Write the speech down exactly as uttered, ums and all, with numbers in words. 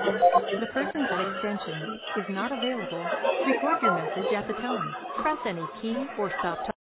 The person at extension is not available. Record your message at the tone. Press any key or stop